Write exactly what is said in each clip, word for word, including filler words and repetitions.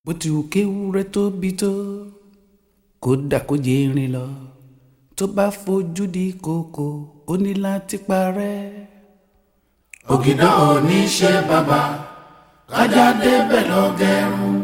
bó ti wù kéwúrẹ́ tóbi tó kódà kó jẹ́ erin lọ tó bá fojú di kòkò ó ní láti parẹ́. ògìdán ò ní ṣe bàbá kájà débẹ̀ lọ gẹrun.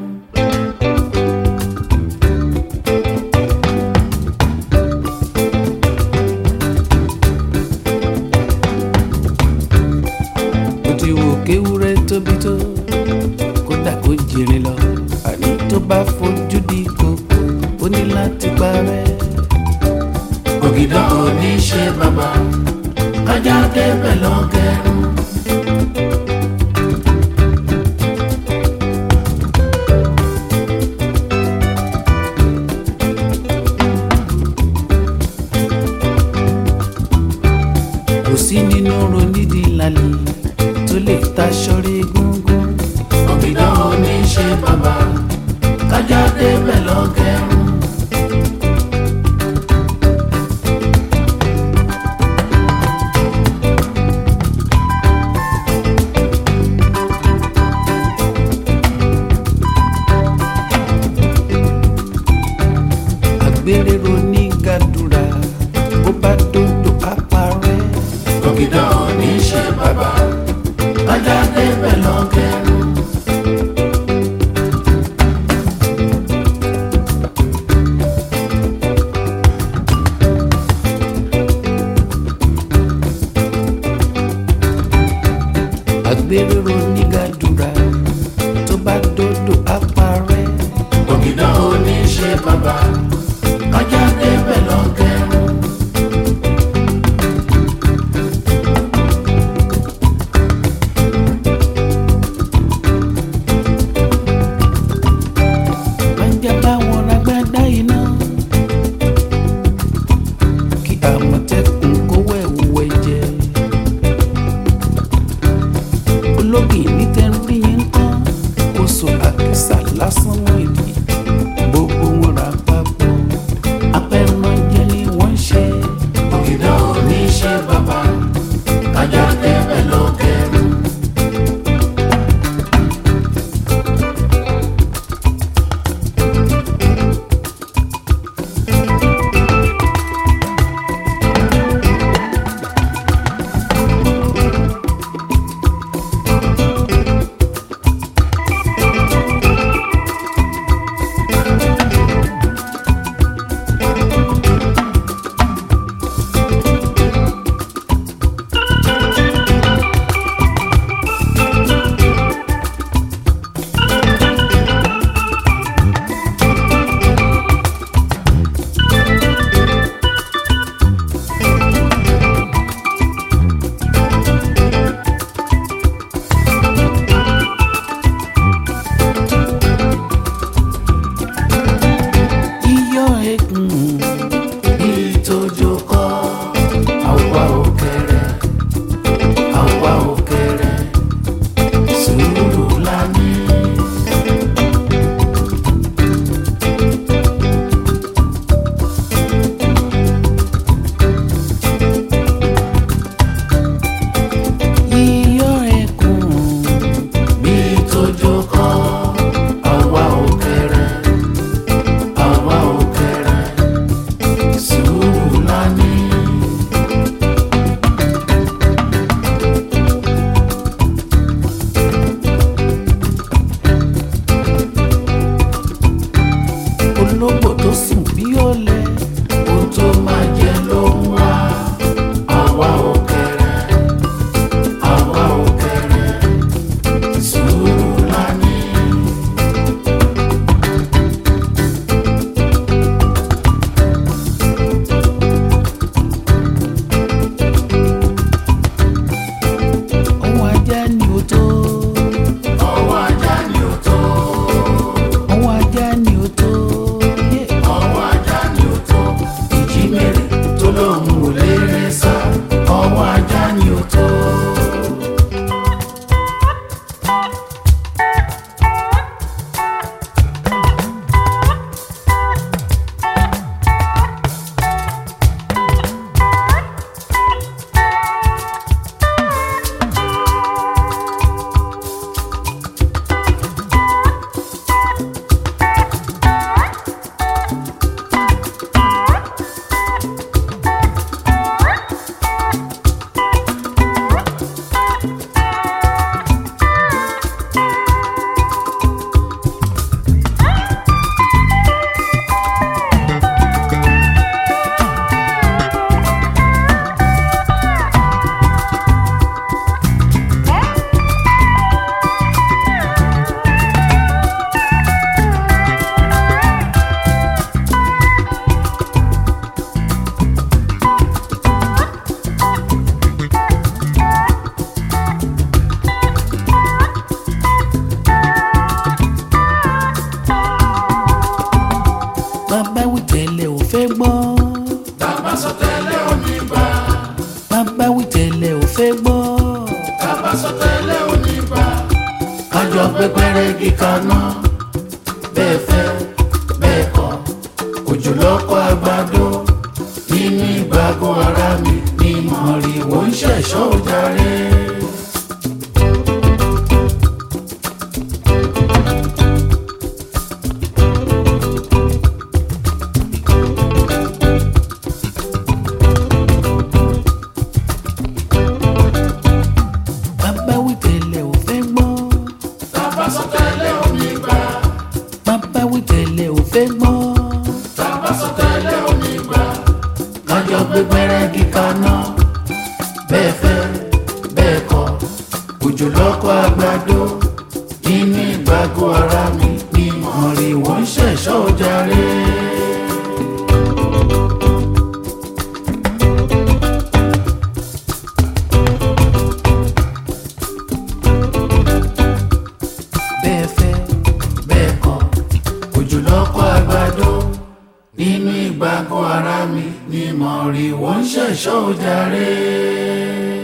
bó ti wù kéwúrẹ́ tóbi tó kódà kó jẹ́ erin lọ àní tó bá fojú di kòkò ó ní láti parẹ́. ògìdán ò ní ṣe bàbá kájà débẹ̀ lọ gẹrun. kò sí nínú ronídìí lálẹ́ tó lè taṣọ rí gúngún. ògìdán ò ní ṣe bàbá kájà débẹ̀ lọ gẹrun. àgbèrè ronú gàdúrà bó bá dòdò àparẹ́. ògìdán ò ní ṣe bàbá kájà débẹ̀ lọ gẹrun. àgbèrè ronú gàdúrà tó bá dòdò àparẹ́. ògìdán ò ní ṣe bàbá kájà débẹ̀ lọ gẹrun. májà báwọn lágbádá iná kí àmọ̀tẹ́kùn kó wẹ̀wù ẹ̀jẹ̀. ológì ní tẹ́rí yín kán kó so àkísà lásán wọ́n ìdí gbogbo wọn rà papọ̀ apẹ̀rànjẹ ni wọ́n ṣe. ògìdán ò ní ṣe bàbá kájà débẹ̀ lọ gẹrun. iyọ̀ ẹ̀gùn bí tójó kọ́ àwa ò kéré àwa ò kéré sùúrù la ní. iyọ̀ ẹ̀gùn bí tójó kọ́ àwa ò kéré àwa ò kéré sùúrù la ní. ológbò tó sùn bí ọ̀lẹ ohun tó máa jẹ ló ń wá àwa ò kéré àwa ò kéré sùúrù la ní. ọwọ́ ajá ni ó tó ọwọ́ ajá ni ó tó ọwọ́ ajá ni ó tó yé pẹ́rẹ́gì kaná bẹ́ẹ̀ fẹ́ bẹ́ẹ̀ kọ̀ òjò lọ́kọ̀ àgbàdo nínú ìgbàgbọ́ ara mi ni mọ̀rìwò ń ṣẹ̀ṣọ́ jàre. bàbá wí tẹ́lẹ̀ ò fẹ́ gbọ́. Bàbá sọ tẹ́lẹ̀ ò ní gbà. bàbá wí tẹ́lẹ̀ ò fẹ́ gbọ́. Bàbá sọ tẹ́lẹ̀ ò ní gbà. Kájọ gbé pẹ́rẹ́gì kaná bẹ́ẹ̀ fẹ́ bẹ́ẹ̀ kọ̀ òjò lọ́kọ̀ àgbàdo nínú ìgbàgbọ́ ara mi ni mọ̀rìwò ń ṣẹ̀ṣọ́ jàre. bẹ́ẹ̀ fẹ́ Bẹ́ẹ̀ kọ̀ òjò lọ́kọ̀ àgbàdo nínú ìgbàgbọ́ ara mi ni mọ̀rìwò ń ṣẹ̀ṣọ́ jàre.